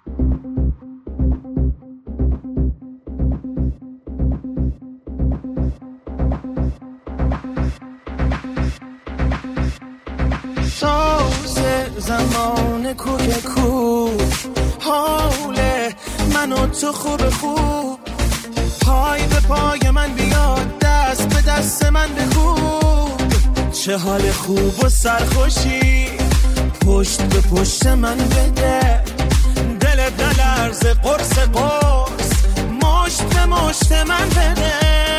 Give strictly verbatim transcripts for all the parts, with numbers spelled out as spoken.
زمان کوک کو حال من و تو خوب خوب پای به پای من بیاد دست به دست من بخوب چه حال خوب و سرخوشی پشت به پشت من بده دل دلرز قرص قرص مشت به مشت من بده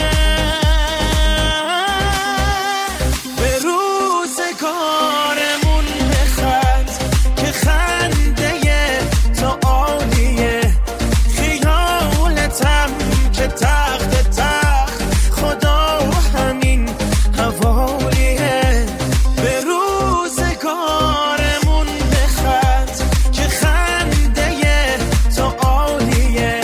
به روزگارمون بخند که خنده تو عالیه خیالتم که تخت تخت خدا همین حوالیه به روزگارمون بخند که خنده تو عالیه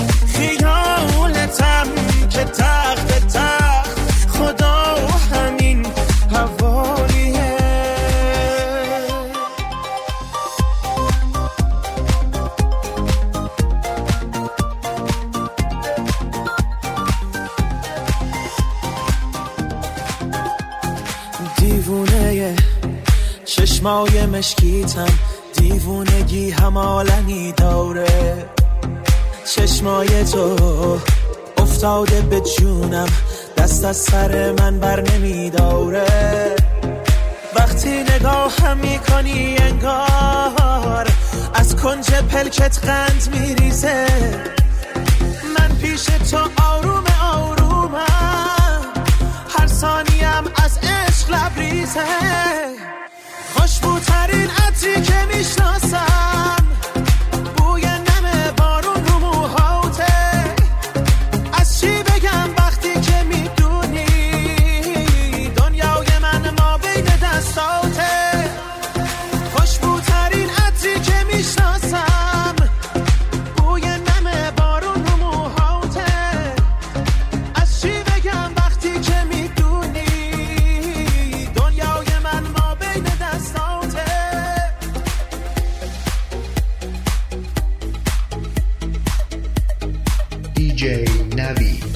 خیالتم که تخت تخت خدا همین حوالیه دیوونه چشمای مشکیتم دیوونگی همالنی داره چشمای تو افتاده به جونم دست از سر من بر نمی داره وقتی نگاهم میکنی انگار از کنج پلکت قند میریزه من پیش تو آروم آرومم هر ثانیم از عشق لبریزه خوشبوترین عطری که میشناسم بوی نم بارون رو موهاته از چی بگم وقتی که میدونی دنیای من ما بین دستاته خوشبوترین عطری که میشناسم بوی نم بارون رو موهاته از چی بگم وقتی که میدونی دنیای من ما بین دستاته دی جی نوید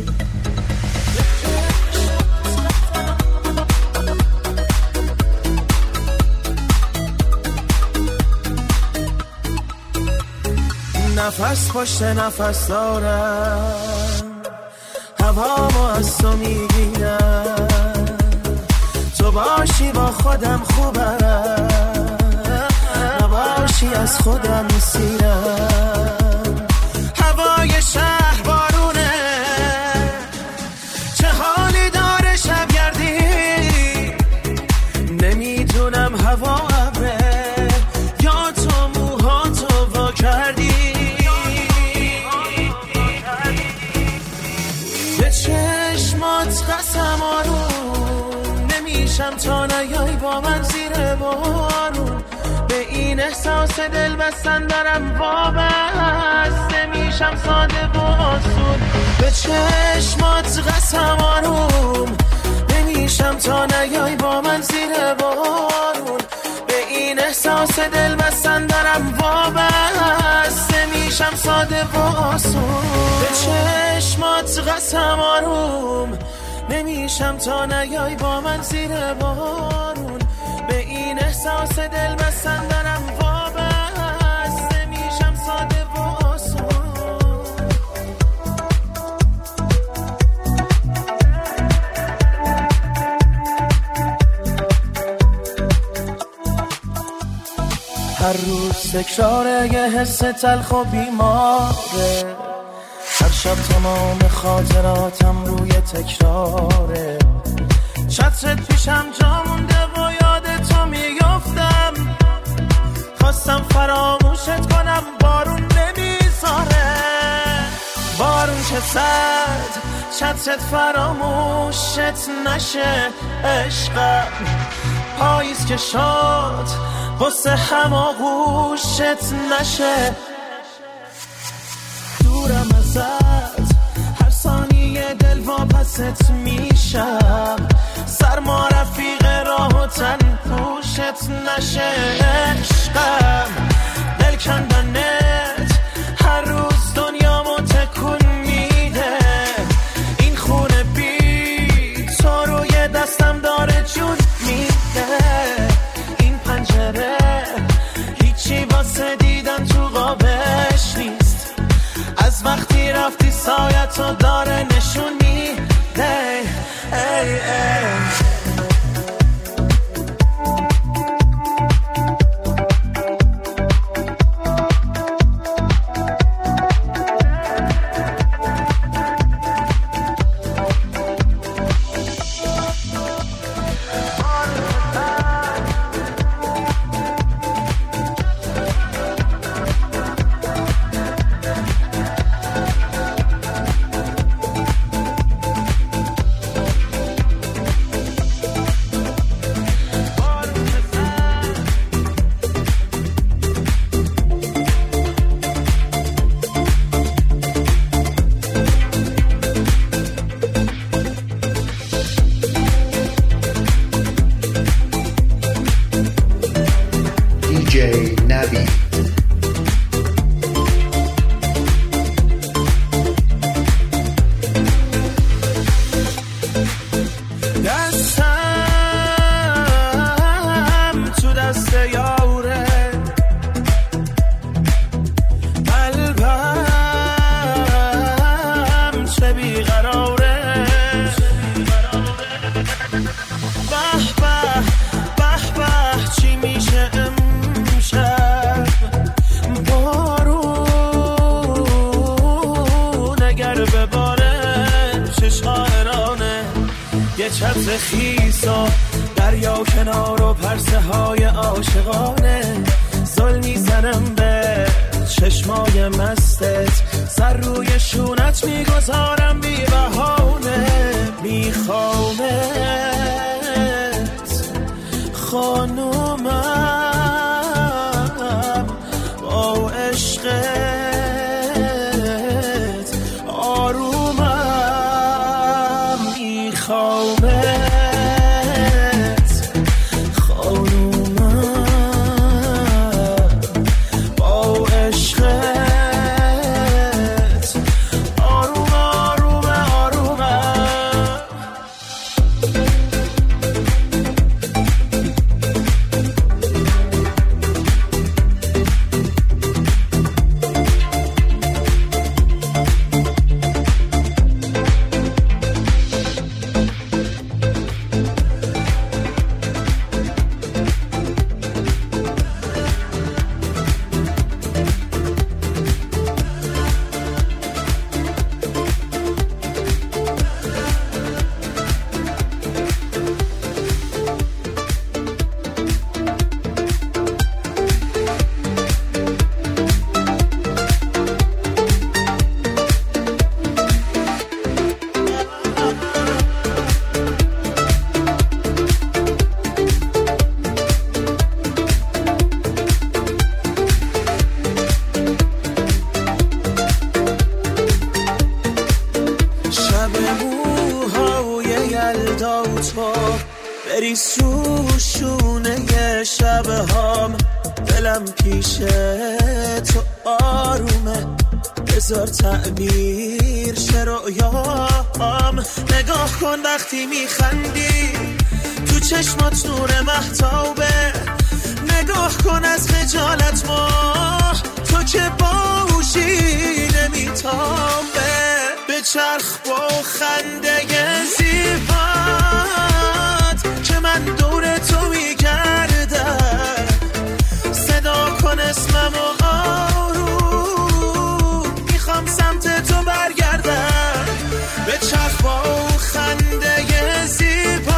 نفس پشت نفس دارم هوامو از تو میگیرم تو باشی با خودم خوبم نباشی از خودم میسیرم هوای شهر بارونه چه حالی داره شبگردی نمیدونم هوا ابره یا تو موهاتو وا کردی به چشمات قسم آروم نمیشم تا نیای با من زیر بارون به این احساس دل بستن دارم وابسته میشم ساده و آسون به چشمات قسم آروم نمیشم تا نیای با من زیر بارون به این احساس دل بستن دارم وابسته میشم ساده و آسون به چشمات قسم آروم نمیشم تا نیای با من زیر بارون به این احساس دل بستن دارم وابسته میشم ساده و آسون هر روز تکراره یه حس تلخ و بیماره هر شب تمام خاطراتم روی تکراره چترت پیشم جا مونده و یاد تو میافتم خواستم فراموشت کنم بارون نمیذاره بارون که سرد چترت فراموشت نشه عشقم پاییز که شد قصه هماغوشت نشه دورم ازت هر ثانیه دل واپست میشم سرما رفیق راه و تن پوشت نشه عشقم دل کندنه از وقتی رفتی سایتو داره نشون میده. ای ای چتر خیسا دریا کنار و پرسه های عاشقانه زل میزنم به چشمای مستت سر روی شونت میگذارم بی بهانه میخوامت خانومم با عشقت آرومم میخوامت بریز رو شونه شبهام دلم پیش تو آرومه بذار تعبیر شه رویام نگاه کن وقتی میخندی تو چشمات نور مهتابه نگاه کن از خجالت ما تو که باهوشی نمیتابه به چرخ با خنده زیبات که من دور تو میگردم صدا کن اسمم و آروم میخوام سمت تو برگردم به چرخ با خنده زیبات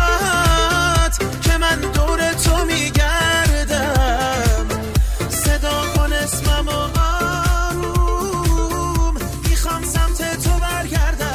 که من دور تو میگردم صدا کن اسمم و آروم میخوام سمت تو برگردم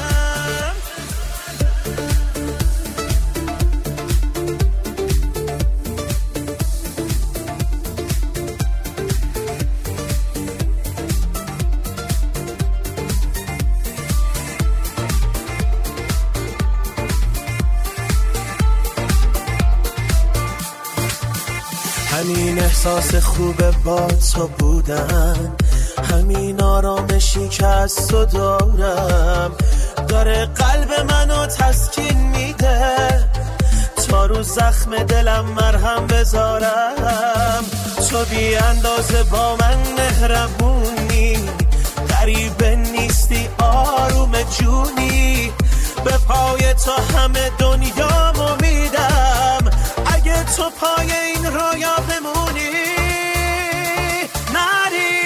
همین احساس خوبه با تو بودن همین آرامشی که از تو دارم داره قلب منو تسکین میده تا رو زخم دلم مرهم بذارم تو بی اندازه با من مهربونی غریبه نیستی آروم جونی، به پای تو همه دنیامو میدم اگه تو پای این رویا بمونی. نری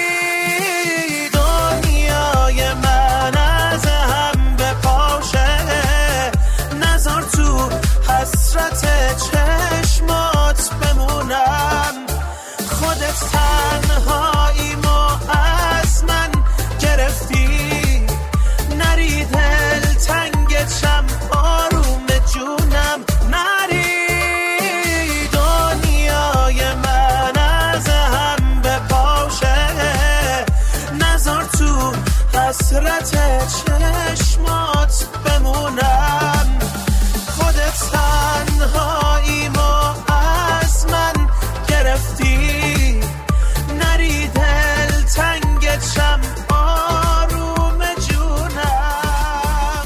دنیای من از هم بپاشه، نذار تو حسرت چشمات بمونم. خودت تنهایی ما از من گرفتی، نری دل تنگتم آروم جونم. نری دنیای من از هم بپاشه، نذار تو حسرت چشمات بمونم. خودت تنهایی ما از من گرفتی، نری دل تنگتم آروم جونم.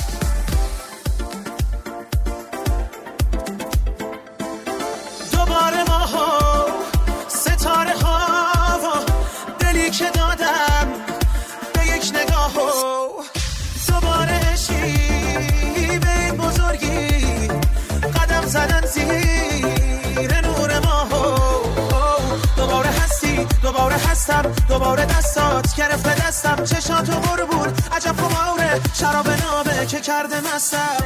دوباره ما ها ستاره ها و دلی که دادم به یک نگاه ها، دوباره عشقی به این بزرگی قدم زدن زیر نور ما ها. دوباره هستی دوباره هستم، دوباره دستات گرفته دستم، چشاتو قربون عجب خماره، شراب نابه که کرده مستم.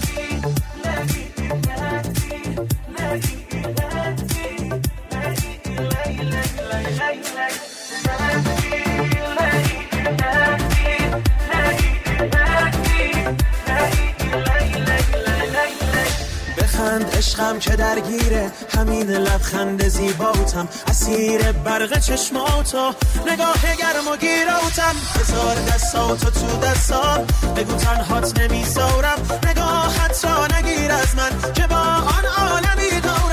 بخند عشقم که درگیره همین لبخند زیباتم، اسیر برق چشماتو نگاه گرم و گیراتم. بذار دستاتو تو دستام، بگو تنهات نمیذارم، نگاهت را نگیر از من که با آن عالمی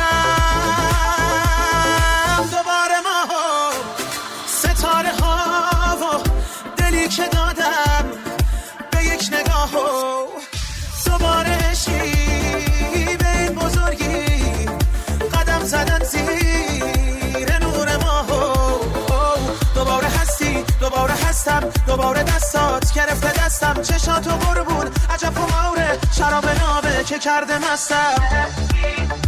دارم. دوباره ما ها ستاره ها و دلی که دادم به یک نگاه ها، دوباره عشقی به این بزرگی قدم زدن زیر نور ما ها. دوباره هستی دوباره هستم، دوباره دستات گرفته دستم، چشاتو قربون عجب خماره، شراب نابه که کرده مستم.